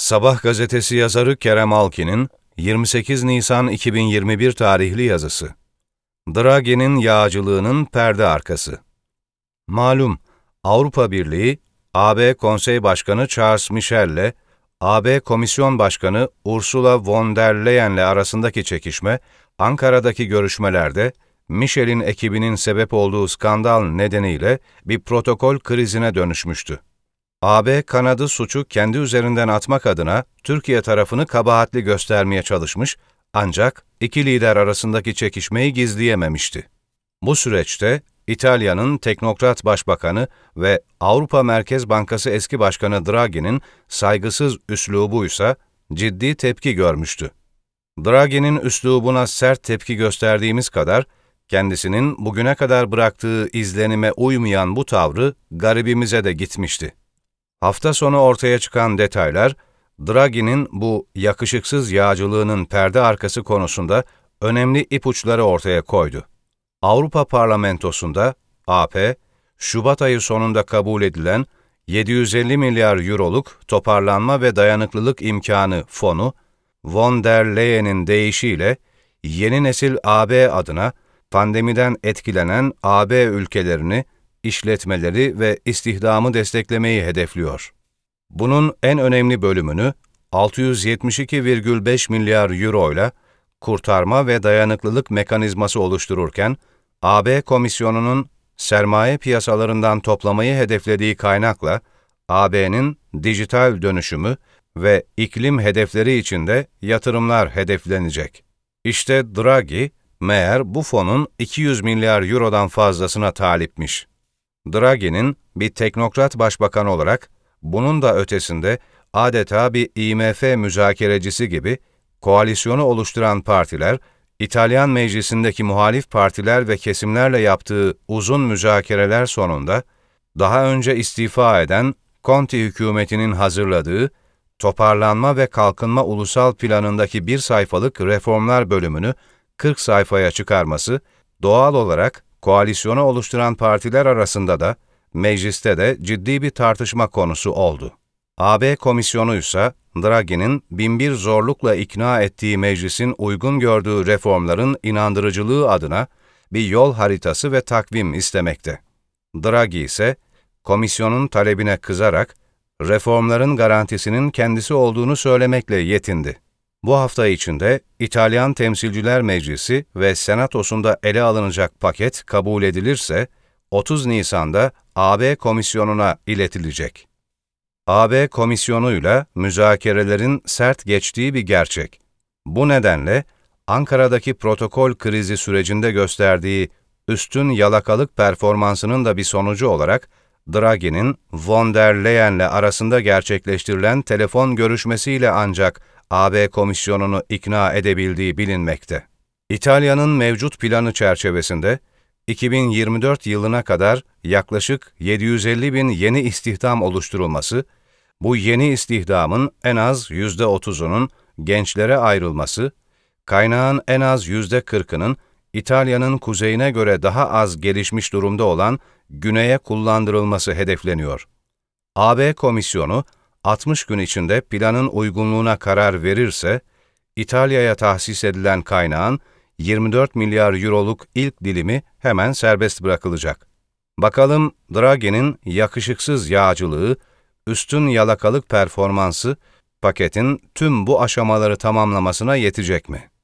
Sabah gazetesi yazarı Kerem Alkin'in 28 Nisan 2021 tarihli yazısı. Draghi'nin yağcılığının perde arkası. Malum, Avrupa Birliği, AB Konsey Başkanı Charles Michel'le AB Komisyon Başkanı Ursula von der Leyen'le arasındaki çekişme, Ankara'daki görüşmelerde Michel'in ekibinin sebep olduğu skandal nedeniyle bir protokol krizine dönüşmüştü. AB kanadı suçu kendi üzerinden atmak adına Türkiye tarafını kabahatli göstermeye çalışmış, ancak iki lider arasındaki çekişmeyi gizleyememişti. Bu süreçte İtalya'nın teknokrat başbakanı ve Avrupa Merkez Bankası eski başkanı Draghi'nin saygısız üslubuysa ciddi tepki görmüştü. Draghi'nin üslubuna sert tepki gösterdiğimiz kadar, kendisinin bugüne kadar bıraktığı izlenime uymayan bu tavrı garibimize de gitmişti. Hafta sonu ortaya çıkan detaylar, Draghi'nin bu yakışıksız yağcılığının perde arkası konusunda önemli ipuçları ortaya koydu. Avrupa Parlamentosu'nda AP, Şubat ayı sonunda kabul edilen 750 milyar euroluk toparlanma ve dayanıklılık imkanı fonu, von der Leyen'in deyişiyle yeni nesil AB adına pandemiden etkilenen AB ülkelerini, işletmeleri ve istihdamı desteklemeyi hedefliyor. Bunun en önemli bölümünü 672,5 milyar euro ile kurtarma ve dayanıklılık mekanizması oluştururken, AB Komisyonu'nun sermaye piyasalarından toplamayı hedeflediği kaynakla AB'nin dijital dönüşümü ve iklim hedefleri içinde yatırımlar hedeflenecek. İşte Draghi, meğer bu fonun 200 milyar eurodan fazlasına talipmiş. Draghi'nin bir teknokrat başbakan olarak, bunun da ötesinde adeta bir IMF müzakerecisi gibi koalisyonu oluşturan partiler, İtalyan meclisindeki muhalif partiler ve kesimlerle yaptığı uzun müzakereler sonunda, daha önce istifa eden Conte hükümetinin hazırladığı Toparlanma ve Kalkınma Ulusal Planı'ndaki bir sayfalık reformlar bölümünü 40 sayfaya çıkarması, doğal olarak koalisyonu oluşturan partiler arasında da, mecliste de ciddi bir tartışma konusu oldu. AB Komisyonu ise Draghi'nin binbir zorlukla ikna ettiği meclisin uygun gördüğü reformların inandırıcılığı adına bir yol haritası ve takvim istemekte. Draghi ise komisyonun talebine kızarak reformların garantisinin kendisi olduğunu söylemekle yetindi. Bu hafta içinde İtalyan Temsilciler Meclisi ve Senatosu'nda ele alınacak paket kabul edilirse, 30 Nisan'da AB Komisyonu'na iletilecek. AB Komisyonu'yla müzakerelerin sert geçtiği bir gerçek. Bu nedenle Ankara'daki protokol krizi sürecinde gösterdiği üstün yalakalık performansının da bir sonucu olarak Draghi'nin von der Leyen'le arasında gerçekleştirilen telefon görüşmesiyle ancak AB Komisyonu'nu ikna edebildiği bilinmekte. İtalya'nın mevcut planı çerçevesinde 2024 yılına kadar yaklaşık 750 bin yeni istihdam oluşturulması, bu yeni istihdamın en az %30'unun gençlere ayrılması, kaynağın en az %40'ının İtalya'nın kuzeyine göre daha az gelişmiş durumda olan güneye kullandırılması hedefleniyor. AB Komisyonu, 60 gün içinde planın uygunluğuna karar verirse, İtalya'ya tahsis edilen kaynağın 24 milyar euroluk ilk dilimi hemen serbest bırakılacak. Bakalım Draghi'nin yakışıksız yağcılığı, üstün yalakalık performansı, paketin tüm bu aşamaları tamamlamasına yetecek mi?